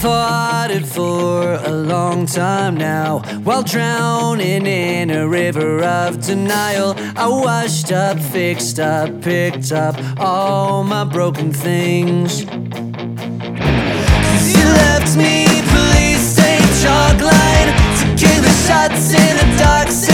fought it for a long time now, while drowning in a river of denial. I washed up, fixed up, picked up all my broken things. 'Cause you left me police tape chalk line, tequila shots in a dark city.